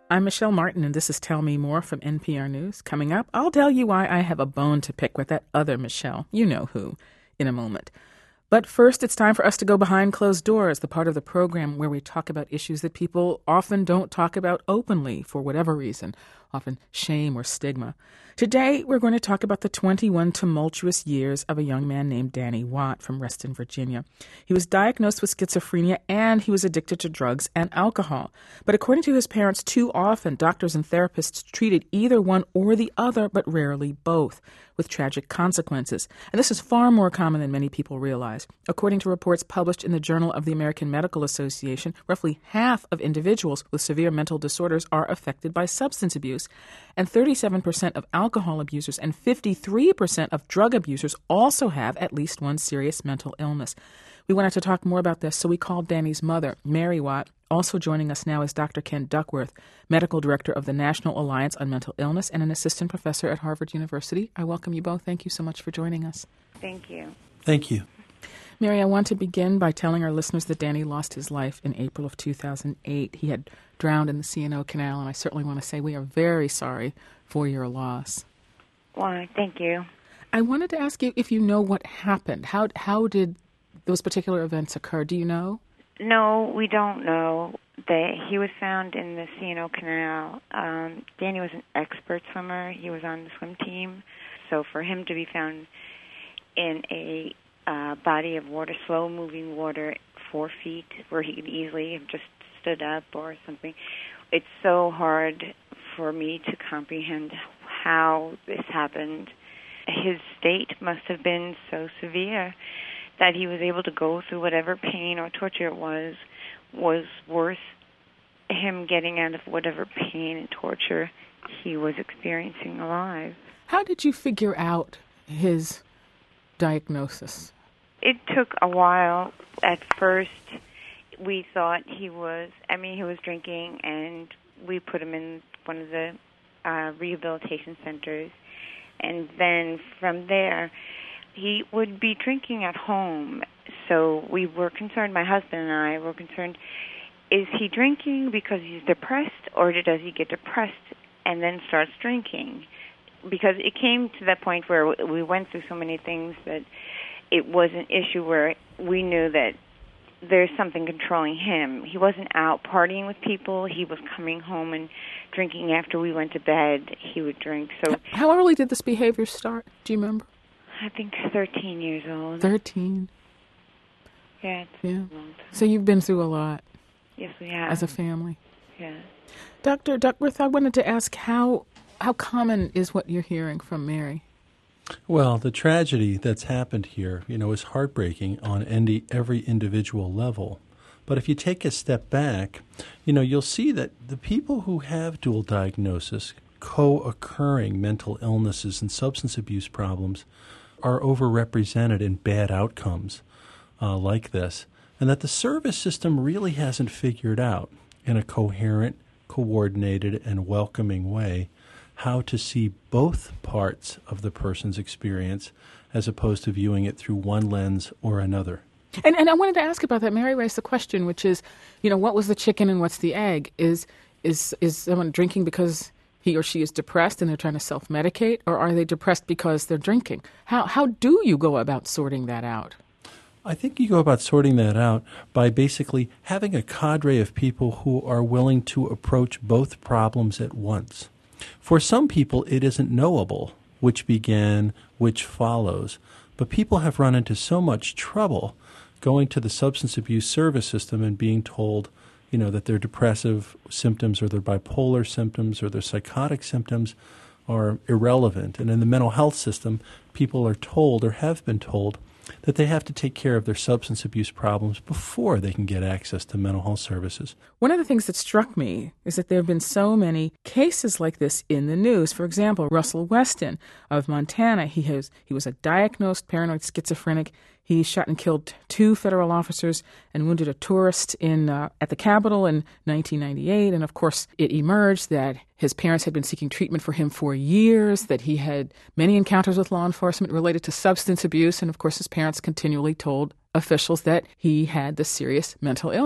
I'm Michelle Martin, and this is Tell Me More from NPR News. Coming up, I'll tell you why I have a bone to pick with that other Michelle, you know who, in a moment. But first, it's time for us to go behind closed doors, the part of the program where we talk about issues that people often don't talk about openly for whatever reason, often shame or stigma. Today, we're going to talk about the 21 tumultuous years of a young man named Danny Watt from Reston, Virginia. He was diagnosed with schizophrenia and he was addicted to drugs and alcohol. But according to his parents, too often doctors and therapists treated either one or the other, but rarely both, with tragic consequences. And this is far more common than many people realize. According to reports published in the Journal of the American Medical Association, roughly half of individuals with severe mental disorders are affected by substance abuse, and 37% of alcohol abusers and 53% of drug abusers also have at least one serious mental illness. We wanted to talk more about this, so we called Danny's mother, Mary Watt. Also joining us now is Dr. Ken Duckworth, Medical Director of the National Alliance on Mental Illness and an assistant professor at Harvard University. I welcome you both. Thank you so much for joining us. Thank you. Thank you. Mary, I want to begin by telling our listeners that Danny lost his life in April of 2008. He had drowned in the C&O Canal, and I certainly want to say we are very sorry for your loss. Well, thank you. I wanted to ask you if you know what happened. How did those particular events occur? Do you know? No, we don't know. He was found in the C&O Canal. Danny was an expert swimmer. He was on the swim team. So for him to be found in a body of water, slow-moving water, 4 feet, where he could easily have just stood up or something, it's so hard for me to comprehend how this happened. His state must have been so severe that he was able to go through whatever pain or torture it was worth him getting out of whatever pain and torture he was experiencing alive. How did you figure out his diagnosis? It took a while. At first, we thought he was drinking, and we put him in one of the rehabilitation centers. And then from there, he would be drinking at home. So we were concerned, my husband and I were concerned, is he drinking because he's depressed, or does he get depressed and then starts drinking? Because it came to that point where we went through so many things that it was an issue where we knew that there's something controlling him. He wasn't out partying with people. He was coming home and drinking after we went to bed. He would drink. So how early did this behavior start? Do you remember? I think 13 years old. 13? Yeah. Yeah. So you've been through a lot. Yes, we have. As a family. Yeah. Dr. Duckworth, I wanted to ask how common is what you're hearing from Mary? Well, the tragedy that's happened here, is heartbreaking on every individual level. But if you take a step back, you'll see that the people who have dual diagnosis, co-occurring mental illnesses and substance abuse problems are overrepresented in bad outcomes like this, and that the service system really hasn't figured out in a coherent, coordinated, and welcoming way how to see both parts of the person's experience as opposed to viewing it through one lens or another. And I wanted to ask about that. Mary raised the question, which is, what was the chicken and what's the egg? Is someone drinking because he or she is depressed and they're trying to self-medicate, or are they depressed because they're drinking? How do you go about sorting that out? I think you go about sorting that out by basically having a cadre of people who are willing to approach both problems at once. For some people, it isn't knowable which began, which follows, but people have run into so much trouble going to the substance abuse service system and being told, that their depressive symptoms or their bipolar symptoms or their psychotic symptoms are irrelevant. And in the mental health system, people are told or have been told that they have to take care of their substance abuse problems before they can get access to mental health services. One of the things that struck me is that there have been so many cases like this in the news. For example, Russell Weston of Montana, he was a diagnosed paranoid schizophrenic. He shot and killed 2 federal officers and wounded a tourist at the Capitol in 1998. And, of course, it emerged that his parents had been seeking treatment for him for years, that he had many encounters with law enforcement related to substance abuse. And, of course, his parents continually told officials that he had this serious mental illness.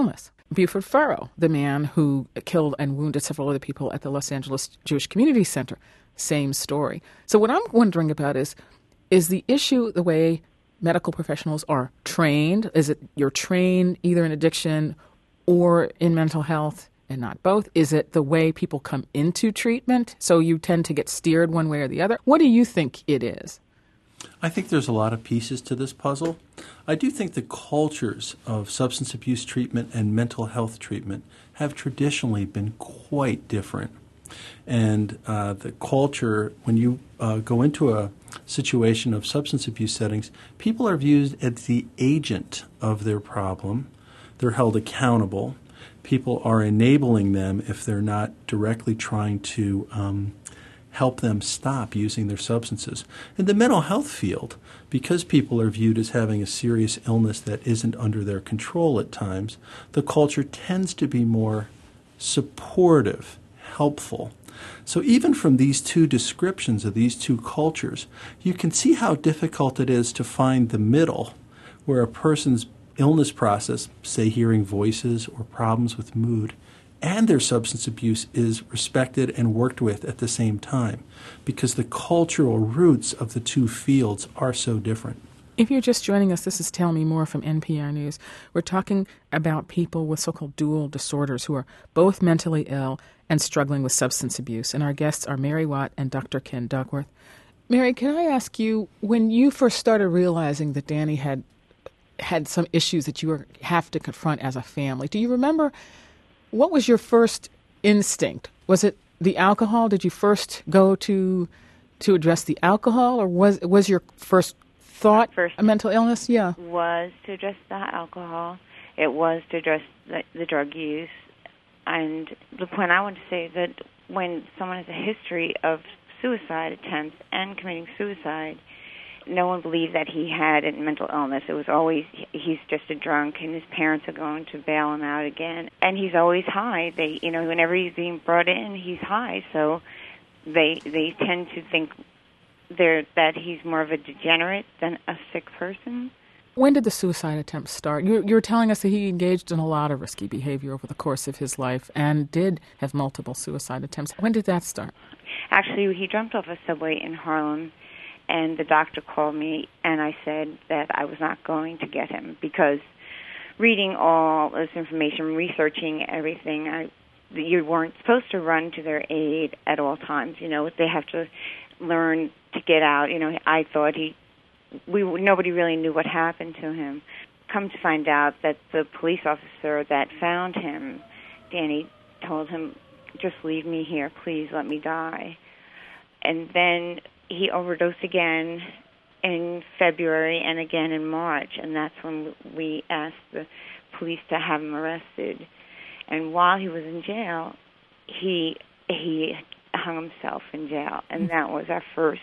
Buford Farrow, the man who killed and wounded several other people at the Los Angeles Jewish Community Center. Same story. So what I'm wondering about is the issue the way medical professionals are trained? Is it you're trained either in addiction or in mental health and not both? Is it the way people come into treatment, so you tend to get steered one way or the other? What do you think it is? I think there's a lot of pieces to this puzzle. I do think the cultures of substance abuse treatment and mental health treatment have traditionally been quite different. And the culture, when you go into a situation of substance abuse settings, people are viewed as the agent of their problem. They're held accountable. People are enabling them if they're not directly trying to help them stop using their substances. In the mental health field, because people are viewed as having a serious illness that isn't under their control at times, the culture tends to be more supportive, helpful. So even from these two descriptions of these two cultures, you can see how difficult it is to find the middle where a person's illness process, say hearing voices or problems with mood, and their substance abuse is respected and worked with at the same time, because the cultural roots of the two fields are so different. If you're just joining us, this is Tell Me More from NPR News. We're talking about people with so-called dual disorders who are both mentally ill and struggling with substance abuse. And our guests are Mary Watt and Dr. Ken Duckworth. Mary, can I ask you, when you first started realizing that Danny had some issues that you have to confront as a family, do you remember what was your first instinct? Was it the alcohol? Did you first go to address the alcohol, or was your first thought a mental illness? Yeah, was to address the alcohol. It was to address the drug use. And the point I want to say is that when someone has a history of suicide attempts and committing suicide, no one believed that he had a mental illness. It was always, he's just a drunk, and his parents are going to bail him out again. And he's always high. Whenever he's being brought in, he's high. So they tend to think that he's more of a degenerate than a sick person. When did the suicide attempt start? You were telling us that he engaged in a lot of risky behavior over the course of his life and did have multiple suicide attempts. When did that start? Actually, he jumped off a subway in Harlem, and the doctor called me, and I said that I was not going to get him because reading all this information, researching everything, you weren't supposed to run to their aid at all times. They have to learn to get out. I thought nobody really knew what happened to him. Come to find out that the police officer that found him, Danny, told him, "Just leave me here, please, let me die." And then he overdosed again in February and again in March, and that's when we asked the police to have him arrested. And while he was in jail, he hung himself in jail, and that was our first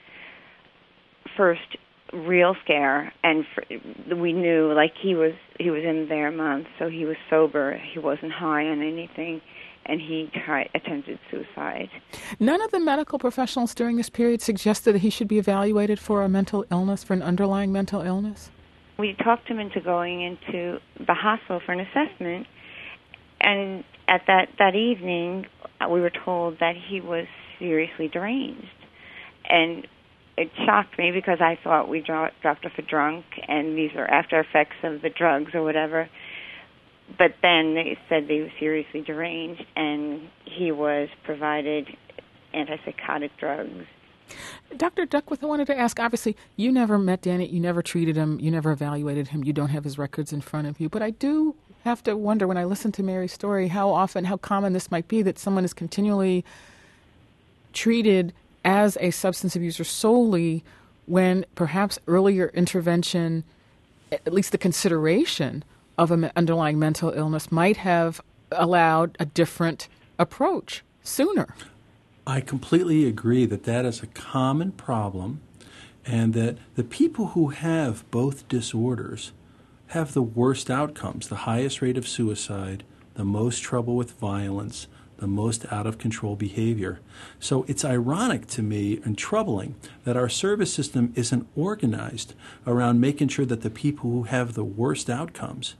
real scare. And we knew, he was in there a month, so he was sober. He wasn't high on anything. And he attempted suicide. None of the medical professionals during this period suggested that he should be evaluated for a mental illness, for an underlying mental illness? We talked him into going into the hospital for an assessment, and at that evening, we were told that he was seriously deranged. And it shocked me because I thought we dropped off a drunk, and these are after effects of the drugs or whatever. But then they said they were seriously deranged, and he was provided antipsychotic drugs. Dr. Duckworth, I wanted to ask, obviously, you never met Danny, you never treated him, you never evaluated him, you don't have his records in front of you. But I do have to wonder, when I listen to Mary's story, how common this might be that someone is continually treated as a substance abuser solely when perhaps earlier intervention, at least the consideration of an underlying mental illness, might have allowed a different approach sooner. I completely agree that is a common problem, and that the people who have both disorders have the worst outcomes, the highest rate of suicide, the most trouble with violence, the most out-of-control behavior. So it's ironic to me and troubling that our service system isn't organized around making sure that the people who have the worst outcomes,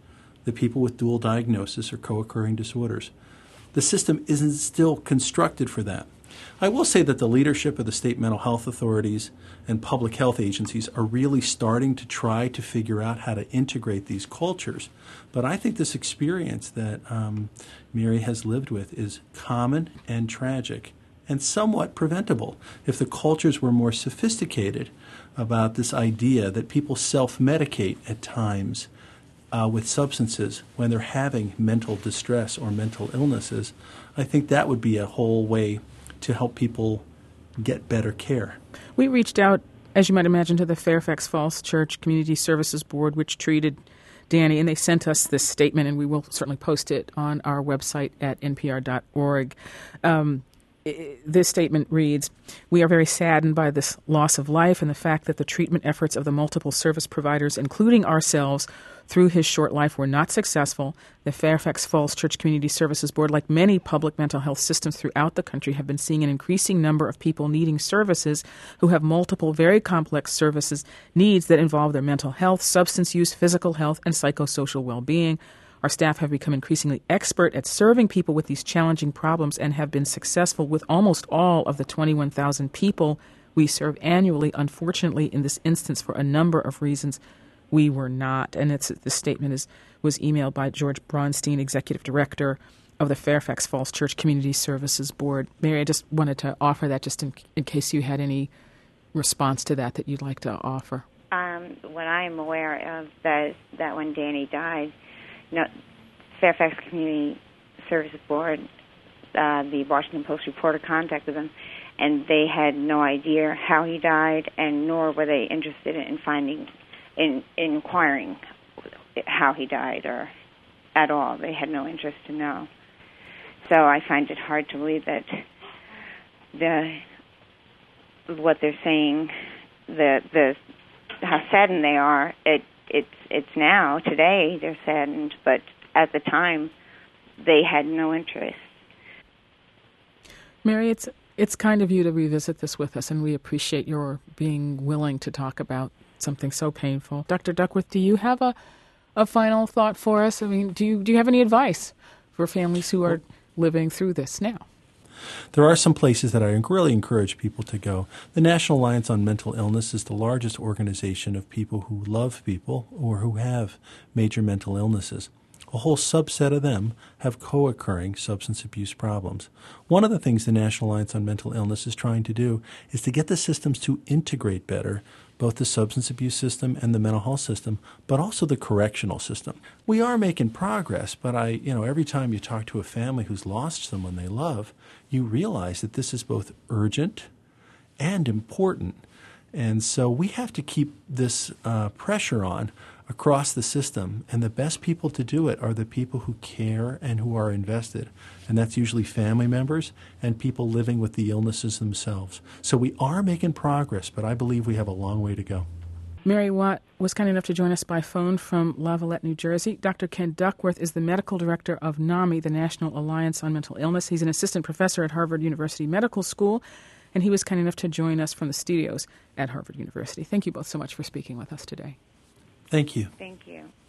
the people with dual diagnosis or co-occurring disorders. The system isn't still constructed for that. I will say that the leadership of the state mental health authorities and public health agencies are really starting to try to figure out how to integrate these cultures. But I think this experience that Mary has lived with is common and tragic and somewhat preventable if the cultures were more sophisticated about this idea that people self-medicate at times with substances when they're having mental distress or mental illnesses. I think that would be a whole way to help people get better care. We reached out, as you might imagine, to the Fairfax Falls Church Community Services Board, which treated Danny, and they sent us this statement, and we will certainly post it on our website at npr.org. This statement reads, "We are very saddened by this loss of life and the fact that the treatment efforts of the multiple service providers, including ourselves, through his short life were not successful. The Fairfax Falls Church Community Services Board, like many public mental health systems throughout the country, have been seeing an increasing number of people needing services who have multiple very complex services needs that involve their mental health, substance use, physical health, and psychosocial well-being. Our staff have become increasingly expert at serving people with these challenging problems and have been successful with almost all of the 21,000 people we serve annually. Unfortunately, in this instance, for a number of reasons, we were not." And the statement was emailed by George Braunstein, Executive Director of the Fairfax Falls Church Community Services Board. Mary, I just wanted to offer that just in case you had any response to that you'd like to offer. What I'm aware of that when Danny died, Fairfax Community Services Board, the Washington Post reporter contacted them, and they had no idea how he died, and nor were they interested in inquiring how he died or at all. They had no interest to know. So I find it hard to believe that what they're saying, how saddened they are. It's now, today, they're saddened, but at the time, they had no interest. Mary, it's kind of you to revisit this with us, and we appreciate your being willing to talk about something so painful. Dr. Duckworth, do you have a final thought for us? I mean, do you have any advice for families who are living through this now? There are some places that I really encourage people to go. The National Alliance on Mental Illness is the largest organization of people who love people or who have major mental illnesses. A whole subset of them have co-occurring substance abuse problems. One of the things the National Alliance on Mental Illness is trying to do is to get the systems to integrate better, both the substance abuse system and the mental health system, but also the correctional system. We are making progress, but every time you talk to a family who's lost someone they love, you realize that this is both urgent and important. And so we have to keep this pressure on across the system, and the best people to do it are the people who care and who are invested, and that's usually family members and people living with the illnesses themselves. So we are making progress, but I believe we have a long way to go. Mary Watt was kind enough to join us by phone from Lavallette, New Jersey. Dr. Ken Duckworth is the medical director of NAMI, the National Alliance on Mental Illness. He's an assistant professor at Harvard University Medical School, and he was kind enough to join us from the studios at Harvard University. Thank you both so much for speaking with us today. Thank you. Thank you.